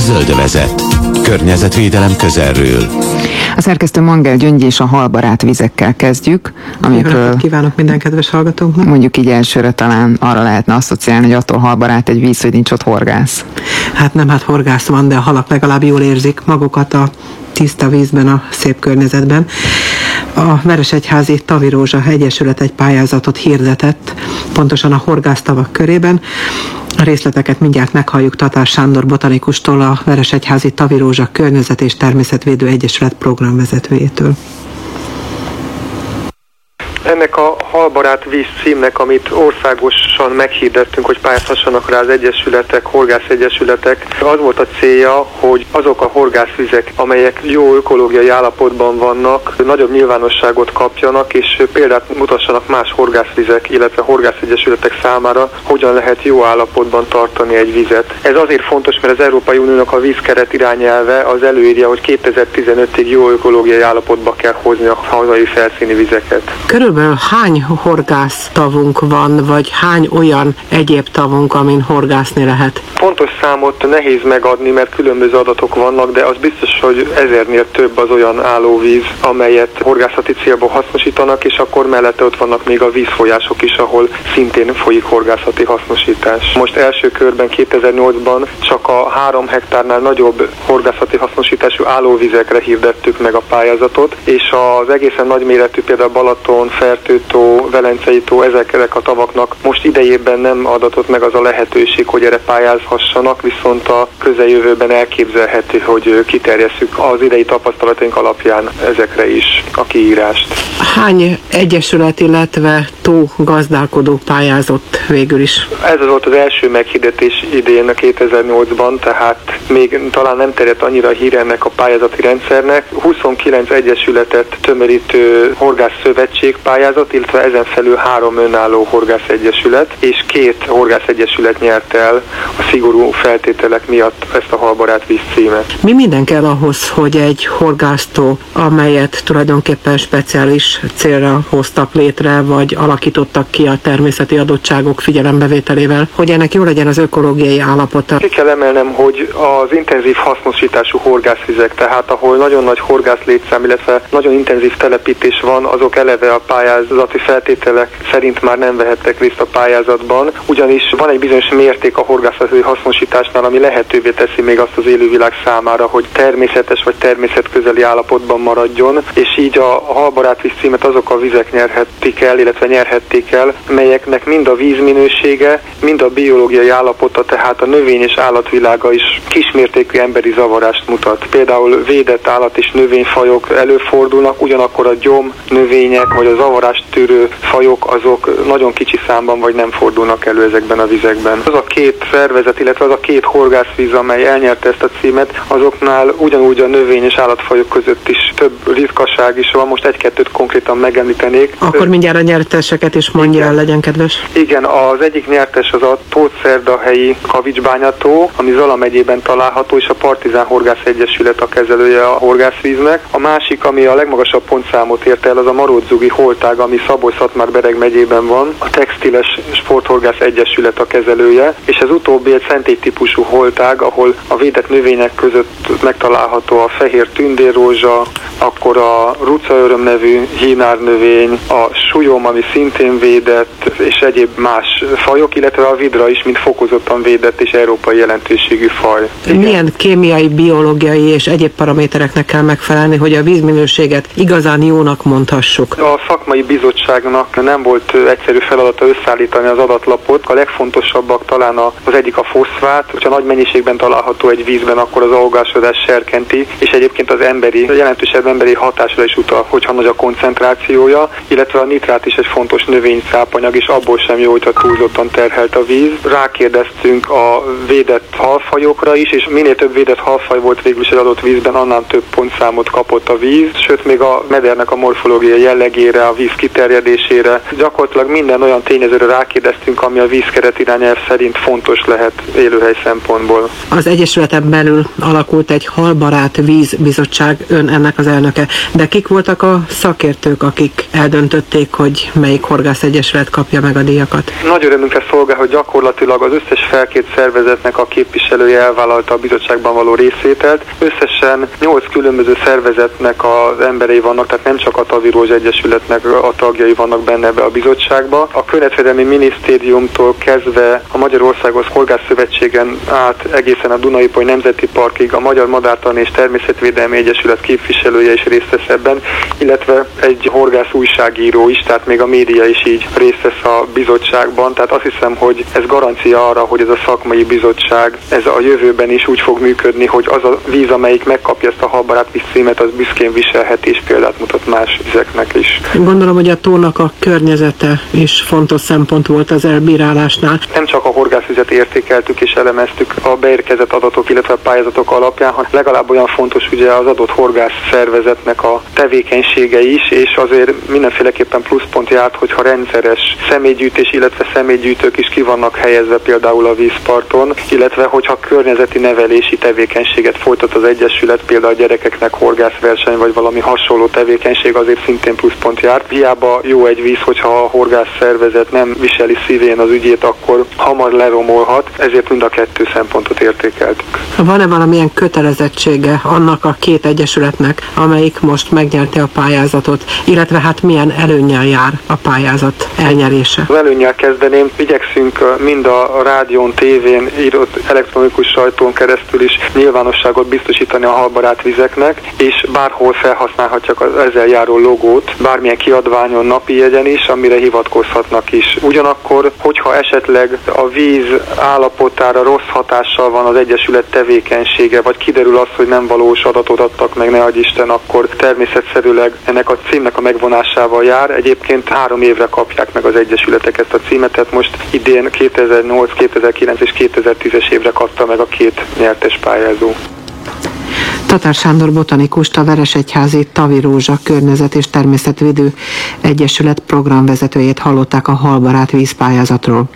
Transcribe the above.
Zöldövezet. Környezetvédelem közelről. A szerkesztő Mangel Gyöngyi és a halbarát vizekkel kezdjük, amikről kívánok minden kedves hallgatónknak. Mondjuk így elsőre talán arra lehetne asszociálni, hogy attól halbarát egy víz, hogy nincs ott horgász. Hát nem, horgász van, de a halak legalább jól érzik magukat a tiszta vízben, a szép környezetben. A Veresegyházi Tavirózsa Egyesület egy pályázatot hirdetett, pontosan a horgásztavak körében. A részleteket mindjárt meghalljuk Tatár Sándor botanikustól, a Veresegyházi Tavirózsa Környezet- és Természetvédő Egyesület programvezetőjétől. Ennek a halbarát víz címnek, amit országosan meghirdettünk, hogy pályázhassanak rá az egyesületek, horgászegyesületek, az volt a célja, hogy azok a horgászvizek, amelyek jó ökológiai állapotban vannak, nagyobb nyilvánosságot kapjanak, és példát mutassanak más horgászvizek, illetve horgászegyesületek számára, hogyan lehet jó állapotban tartani egy vizet. Ez azért fontos, mert az Európai Uniónak a vízkeret irányelve az előírja, hogy 2015-ig jó ökológiai állapotba kell hozni a hazai felszíni vizeket. Körülbelül hány horgásztavunk van, vagy hány olyan egyéb tavunk, amin horgászni lehet? Pontos számot nehéz megadni, mert különböző adatok vannak, de az biztos, hogy 1000-nél több az olyan állóvíz, amelyet horgászati célból hasznosítanak, és akkor mellette ott vannak még a vízfolyások is, ahol szintén folyik horgászati hasznosítás. Most első körben 2008-ban csak a 3 hektárnál nagyobb horgászati hasznosítású állóvizekre hirdettük meg a pályázatot, és az egészen nagyméretű, például Balaton, Fertőtó, Velencei tó, ezeknek a tavaknak most idejében nem adatott meg az a lehetőség, hogy erre pályázhassanak, viszont a közeljövőben elképzelhető, hogy kiterjesszük az idei tapasztalataink alapján ezekre is a kiírást. Hány egyesület, illetve tó gazdálkodó pályázott végül is? Ez volt az első meghirdetés idén 2008-ban, tehát még talán nem terjedt annyira a híre ennek a pályázati rendszernek. 29 egyesületet tömörítő horgászszövetség pályázott, illetve ezen felül 3 önálló horgászegyesület, és 2 horgászegyesület nyert el a szigorú feltételek miatt ezt a halbarát víz címet. Mi minden kell ahhoz, hogy egy horgásztó, amelyet tulajdonképpen speciális célra hoztak létre, vagy alakítottak ki a természeti adottságok figyelembevételével, hogy ennek jó legyen az ökológiai állapota? Ki kell emelnem, hogy az intenzív hasznosítású horgászvizek, tehát ahol nagyon nagy horgászlétszám, illetve nagyon intenzív telepítés van, azok eleve a pályázati feltételek szerint már nem vehettek részt a pályázatban, ugyanis van egy bizonyos mérték a horgászati hasznosításnál, ami lehetővé teszi még azt az élővilág számára, hogy természetes vagy természetközeli állapotban maradjon, és így a halbarát víz címet azok a vizek nyerhették el, illetve nyerhették el, melyeknek mind a vízminősége, mind a biológiai állapota, tehát a növény és állatvilága is kismértékű emberi zavarást mutat. Például védett állat- és növényfajok előfordulnak, ugyanakkor a gyom növények vagy a zavarást tűrő fajok azok nagyon kicsi számban vagy nem fordulnak elő ezekben a vizekben. Az a 2 szervezet, illetve az a 2 horgászvíz, amely elnyerte ezt a címet, azoknál ugyanúgy a növény és állatfajok között is több ritkaság is van, most 1-2-t konkrétan megemlítenék. Akkor mindjárt a nyerteseket is mondja el, legyen kedves. Igen, az egyik nyertes az a Tótszerdahelyi Kavicsbányató, ami Zala megyében található, és a Partizán Horgász Egyesület a kezelője a horgászvíznek. A másik, ami a legmagasabb pontszámot ért el, az a Maróczugi holtág, ami Szabolcs-Szatmár-Bereg megyében van, a Textiles Sporthorgász Egyesület a kezelője, és ez utóbbi egy szentélytípusú holtág, ahol a védett növények között megtalálható a fehér tündérrózsa, akkor a rucaöröm nevű hínárnövény, a sujom, ami szintén védett, és egyéb más fajok, illetve a vidra is, mint fokozottan védett és európai jelentőségű faj. Milyen kémiai, biológiai és egyéb paramétereknek kell megfelelni, hogy a vízminőséget igazán jónak mondhassuk? A szakmai bizottságnak nem volt egyszerű feladata összeállítani az adatlapot. A legfontosabbak talán az egyik a foszfát, hogyha nagy mennyiségben található egy vízben, akkor az algásodás serkenti, és egyébként az jelentősebb emberi hatásra is utal, hogyha nagy a koncentrációja, illetve a nitrát is egy fontos növényszápanyag, és abból sem jó, hogyha túlzottan terhelt a víz. Rákérdeztünk a védett halfajokra is, és minél több védett halfaj volt végül is egy adott vízben, annál több pontszámot kapott a víz, sőt még a medernek a morfológiai jellegére, a víz kiterjedésére, gyakorlatilag minden olyan tényezőre rákérdeztünk, ami a vízkeret irányelv szerint fontos lehet élőhely szempontból. Az egyesületen belül alakult egy halbarát vízbizottság, ön ennek az elnöke, de kik voltak a szakértők, akik eldöntötték, zajlik, hogy melyik horgászegyesület kapja meg a díjakat? Nagy örömünkre szolgál, hogy gyakorlatilag az összes felkért szervezetnek a képviselője elvállalta a bizottságban való részvételt. Összesen 8 különböző szervezetnek az emberei vannak, tehát nem csak a Tavirózsa Egyesületnek a tagjai vannak benne ebbe a bizottságba. A Környezetvédelmi Minisztériumtól kezdve a Magyarországos Horgászszövetségen át egészen a Duna-Ipoly Nemzeti Parkig a Magyar Madártani és Természetvédelmi Egyesület képviselője is részt vesz ebben, illetve egy horgász újságíró is, tehát még a média is így részt vesz a bizottságban. Tehát azt hiszem, hogy ez garancia arra, hogy ez a szakmai bizottság ez a jövőben is úgy fog működni, hogy az a víz, amelyik megkapja ezt a halbarátvíz címet, az büszkén viselheti, és példát mutat más vizeknek is. Gondolom, hogy a tónak a környezete is fontos szempont volt az elbírálásnál. Nem csak a horgászvizet értékeltük és elemeztük a beérkezett adatok, illetve a pályázatok alapján, hanem legalább olyan fontos ugye az adott horgász szervezetnek a tevékenysége is, és azért mindenféleképpen pluszpont járt, hogyha rendszeres személygyűjtés, illetve személygyűjtők is ki vannak helyezve például a vízparton, illetve hogyha környezeti nevelési tevékenységet folytat az egyesület, például a gyerekeknek horgászverseny vagy valami hasonló tevékenység, azért szintén pluszpont járt. Hiába jó egy víz, hogyha a horgász szervezet nem viseli szívén az ügyét, akkor hamar leromolhat, ezért mind a kettő szempontot értékeltük. Van-e valamilyen kötelezettsége annak a két egyesületnek, amelyik most megnyerte a pályázatot, illetve hát milyen előnnyel jár a pályázat elnyerése? Az előnnyel kezdeném, igyekszünk mind a rádión, tévén, írott elektronikus sajtón keresztül is nyilvánosságot biztosítani a halbarát vizeknek, és bárhol felhasználhatják az ezzel járó logót, bármilyen kiadványon, napi jegyen is, amire hivatkozhatnak is. Ugyanakkor, hogyha esetleg a víz állapotára rossz hatással van az egyesület tevékenysége, vagy kiderül az, hogy nem valós adatot adtak meg, ne adj Isten, akkor természetszerűleg ennek a címnek a megvonásával jár. Egyébként 3 évre kapják meg az egyesületek ezt a címet, tehát most idén 2008, 2009 és 2010-es évre kapta meg a 2 nyertes pályázó. Tatár Sándor botanikust, a Veresegyházi Tavirózsa Környezet és Természetvédő Egyesület programvezetőjét hallották a halbarát vízpályázatról.